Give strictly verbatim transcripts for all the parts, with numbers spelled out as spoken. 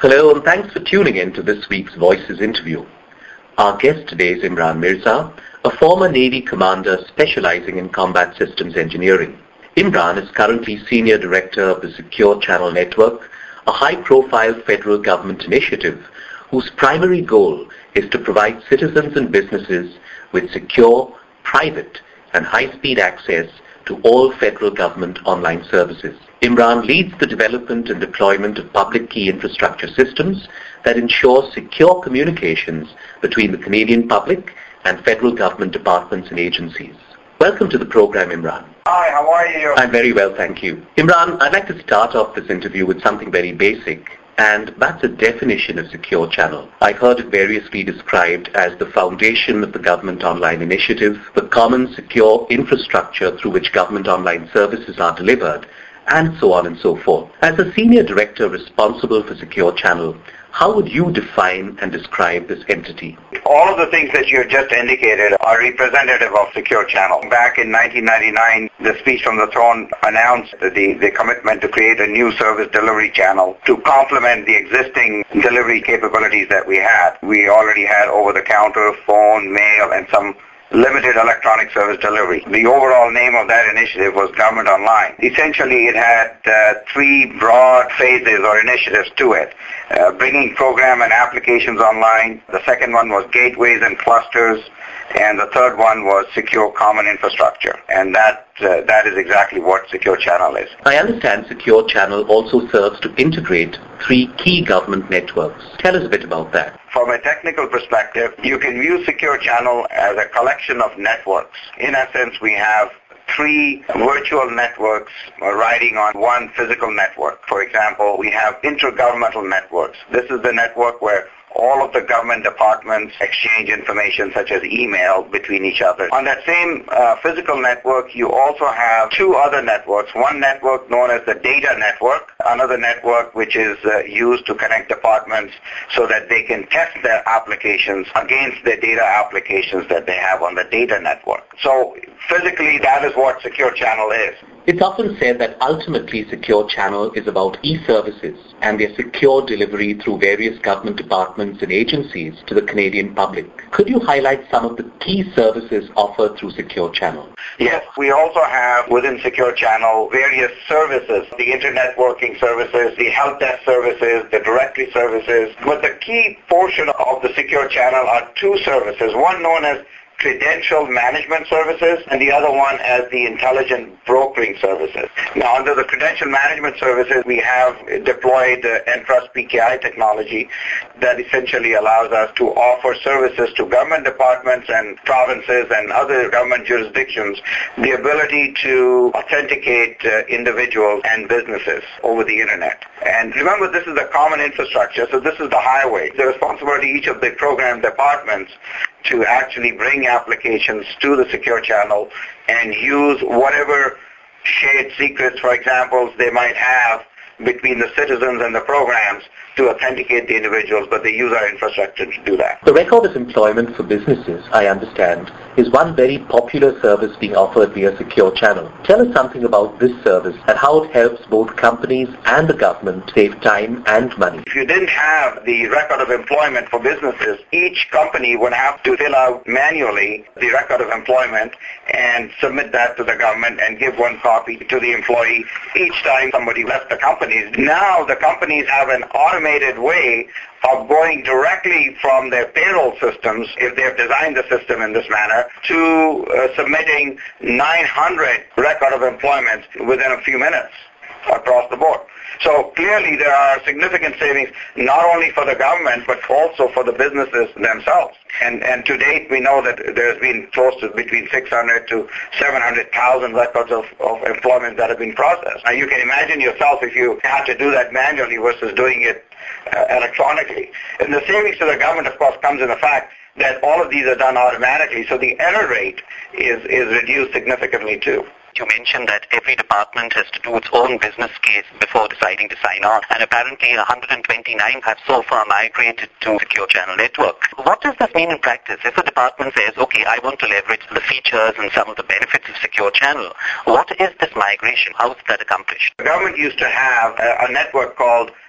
Hello, and thanks for tuning in to this week's Voices interview. Our guest today is Imran Mirza, a former Navy commander specializing in combat systems engineering. Imran is currently Senior Director of the Secure Channel Network, a high-profile federal government initiative whose primary goal is to provide citizens and businesses with secure, private, and high-speed access to all federal government online services. Imran leads the development and deployment of public key infrastructure systems that ensure secure communications between the Canadian public and federal government departments and agencies. Welcome to the program, Imran. Hi, how are you? I'm very well, thank you. Imran, I'd like to start off this interview with something very basic, and that's a definition of secure channel. I've heard it variously described as the foundation of the government online initiative, the common secure infrastructure through which government online services are delivered, and so on and so forth. As a senior director responsible for Secure Channel, how would you define and describe this entity? All of the things that you just indicated are representative of Secure Channel. Back in nineteen ninety-nine, the speech from the throne announced the, the commitment to create a new service delivery channel to complement the existing delivery capabilities that we had. We already had over-the-counter, phone, mail, and some limited electronic service delivery. The overall name of that initiative was Government Online. Essentially, it had uh, three broad phases or initiatives to it. Uh, bringing program and applications online. The second one was gateways and clusters. And the third one was secure common infrastructure. And that uh, that is exactly what Secure Channel is. I understand Secure Channel also serves to integrate three key government networks. Tell us a bit about that. From a technical perspective, you can view Secure Channel as a collection of networks. In essence, we have three virtual networks riding on one physical network. For example, we have intergovernmental networks. This is the network where all of the government departments exchange information such as email between each other. On that same uh, physical network, you also have two other networks. One network known as the data network, another network which is uh, used to connect departments so that they can test their applications against the data applications that they have on the data network. So physically, that is what Secure Channel is. It's often said that ultimately Secure Channel is about e-services and their secure delivery through various government departments and agencies to the Canadian public. Could you highlight some of the key services offered through Secure Channel? Yes, we also have within Secure Channel various services, the internet working services, the help desk services, the directory services. But the key portion of the Secure Channel are two services, one known as credential management services and the other one as the intelligent brokering services. Now, under the credential management services, we have deployed uh, Entrust P K I technology that essentially allows us to offer services to government departments and provinces and other government jurisdictions the ability to authenticate uh, individuals and businesses over the internet. And remember, this is the common infrastructure, so this is the highway. The responsibility of each of the program departments to actually bring applications to the Secure Channel and use whatever shared secrets, for example, they might have between the citizens and the programs to authenticate the individuals, but they use our infrastructure to do that. The record of employment for businesses, I understand, is one very popular service being offered via Secure Channel. Tell us something about this service and how it helps both companies and the government save time and money. If you didn't have the record of employment for businesses, each company would have to fill out manually the record of employment and submit that to the government and give one copy to the employee each time somebody left the company. Now the companies have an automated way of going directly from their payroll systems, if they've designed the system in this manner, to uh, submitting nine hundred record of employment within a few minutes across the board. So clearly there are significant savings not only for the government but also for the businesses themselves. And, and to date we know that there's been close to between six hundred to seven hundred thousand records of, of employment that have been processed. Now you can imagine yourself if you had to do that manually versus doing it uh, electronically. And the savings to the government of course comes in the fact that all of these are done automatically, so the error rate is, is reduced significantly too. You mentioned that every department has to do its own business case before deciding to sign on, and apparently one hundred twenty-nine have so far migrated to Secure Channel Network. What does this mean in practice? If a department says, okay, I want to leverage the features and some of the benefits of Secure Channel, what is this migration? How is that accomplished? The government used to have a, a network called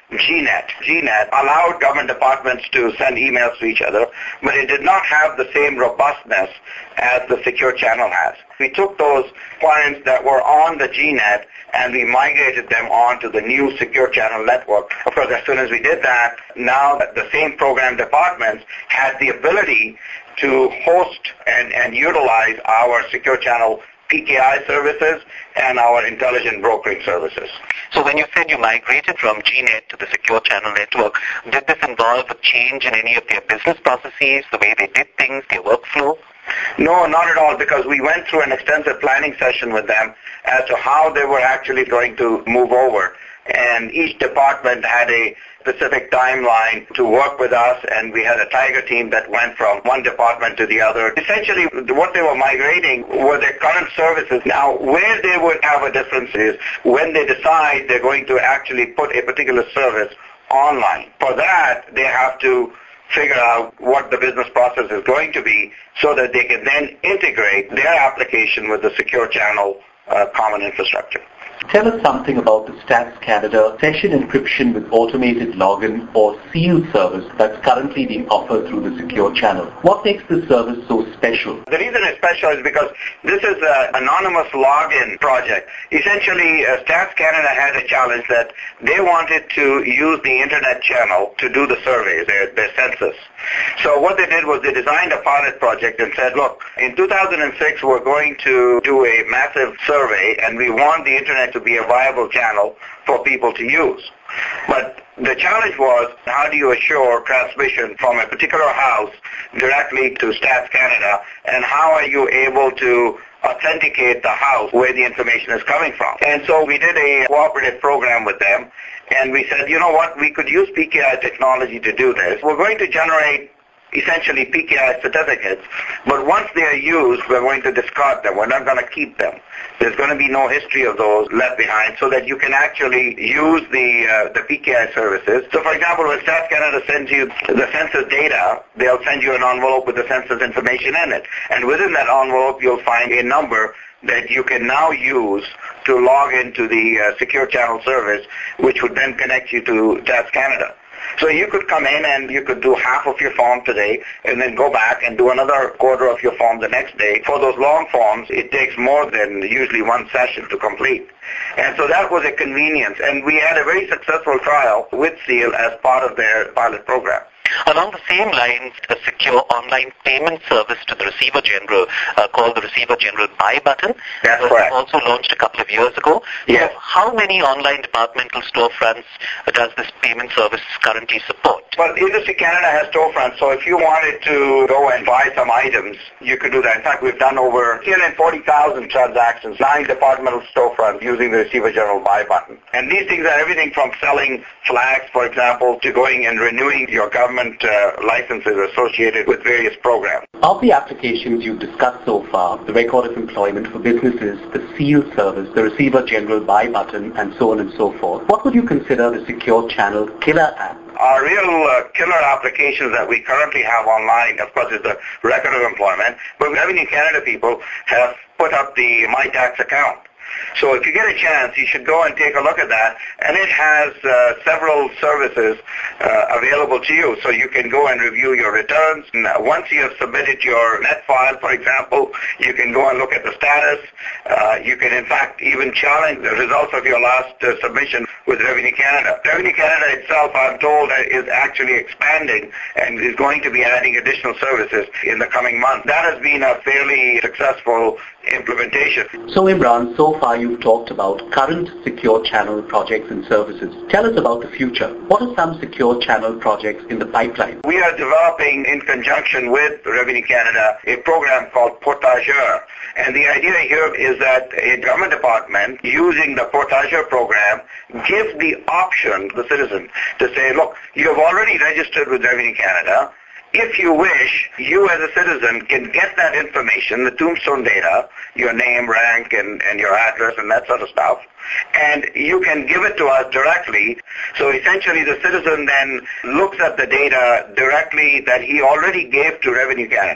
G net. G net allowed government departments to send emails to each other, but it did not have the same robustness as the secure channel has. We took those clients that were on the G net and we migrated them onto the new secure channel network. Of course, as soon as we did that, now the same program departments had the ability to host and, and utilize our secure channel P K I services and our intelligent brokering services. So when you said you migrated from G net to the secure channel network, did this involve a change in any of their business processes, the way they did things, their workflow? No, not at all, because we went through an extensive planning session with them as to how they were actually going to move over. And each department had a specific timeline to work with us, and we had a tiger team that went from one department to the other. Essentially, what they were migrating were their current services. Now, where they would have a difference is when they decide they're going to actually put a particular service online. For that, they have to figure out what the business process is going to be so that they can then integrate their application with the secure channel uh, common infrastructure. Tell us something about the Stats Canada session encryption with automated login or SEAL service that's currently being offered through the secure channel. What makes this service so special? The reason it's special is because this is an anonymous login project. Essentially, uh, Stats Canada had a challenge that they wanted to use the internet channel to do the surveys, their, their census. So what they did was they designed a pilot project and said, look, in two thousand six we're going to do a massive survey and we want the internet to be a viable channel for people to use. But the challenge was, how do you assure transmission from a particular house directly to Stats Canada, and how are you able to authenticate the house where the information is coming from? And so we did a cooperative program with them, and we said, you know what, we could use P K I technology to do this. We're going to generate essentially P K I certificates, but once they are used, we're going to discard them. We're not going to keep them. There's going to be no history of those left behind, so that you can actually use the uh, the P K I services. So, for example, when Stats Canada sends you the census data, they'll send you an envelope with the census information in it, and within that envelope, you'll find a number that you can now use to log into the uh, secure channel service, which would then connect you to Stats Canada. So you could come in and you could do half of your form today and then go back and do another quarter of your form the next day. For those long forms, it takes more than usually one session to complete. And so that was a convenience. And we had a very successful trial with SEAL as part of their pilot program. Along the same lines, a secure online payment service to the Receiver General uh, called the Receiver General Buy Button. That's was correct. Also launched a couple of years ago. Yes. So how many online departmental storefronts does this payment service currently support? Well, Industry Canada has storefronts, so if you wanted to go and buy some items, you could do that. In fact, we've done over three hundred forty thousand transactions, nine departmental storefronts using the Receiver General Buy Button. And these things are everything from selling flags, for example, to going and renewing your government uh, licenses associated with various programs. Of the applications you've discussed so far, the record of employment for businesses, the SEAL service, the Receiver General Buy Button, and so on and so forth, what would you consider the secure channel killer app? Our real uh, killer applications that we currently have online, of course, is the record of employment, but Revenue Canada people have put up the My Tax account. So if you get a chance, you should go and take a look at that. And it has uh, several services uh, available to you. So you can go and review your returns. And once you have submitted your net file, for example, you can go and look at the status. Uh, you can, in fact, even challenge the results of your last uh, submission with Revenue Canada. Revenue Canada itself, I'm told, is actually expanding and is going to be adding additional services in the coming months. That has been a fairly successful implementation. So Imran, so far you've talked about current secure channel projects and services. Tell us about the future. What are some secure channel projects in the pipeline? We are developing, in conjunction with Revenue Canada, a program called Portageur. And the idea here is that a government department, using the Portageur program, gives the option to the citizen to say, look, you have already registered with Revenue Canada. If you wish, you as a citizen can get that information, the tombstone data, your name, rank, and, and your address, and that sort of stuff, and you can give it to us directly. So essentially the citizen then looks at the data directly that he already gave to Revenue Canada,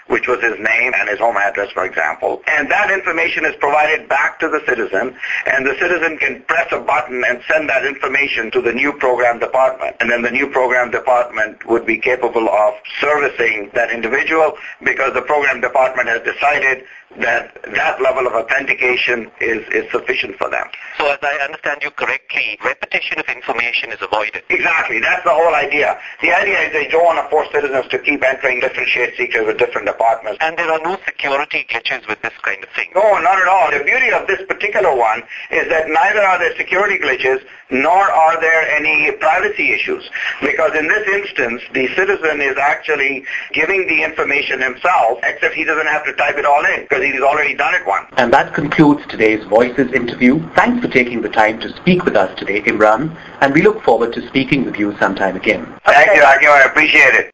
which was his name and his home address, for example. And that information is provided back to the citizen, and the citizen can press a button and send that information to the new program department. And then the new program department would be capable of servicing that individual because the program department has decided that that level of authentication is, is sufficient for them. So as I understand you correctly, repetition of information is avoided. Exactly. That's the whole idea. The idea is they don't want to force citizens to keep entering different shared secrets with different departments. And there are no security glitches with this kind of thing. No, not at all. The beauty of this particular one is that neither are there security glitches nor are there any privacy issues. Because in this instance, the citizen is actually giving the information himself, except he doesn't have to type it all in because he's already done it once. And that concludes today's Voices interview. Thanks for taking the time to speak with us today, Imran, and we look forward to speaking with you sometime again. Thank you, Agnew. I appreciate it.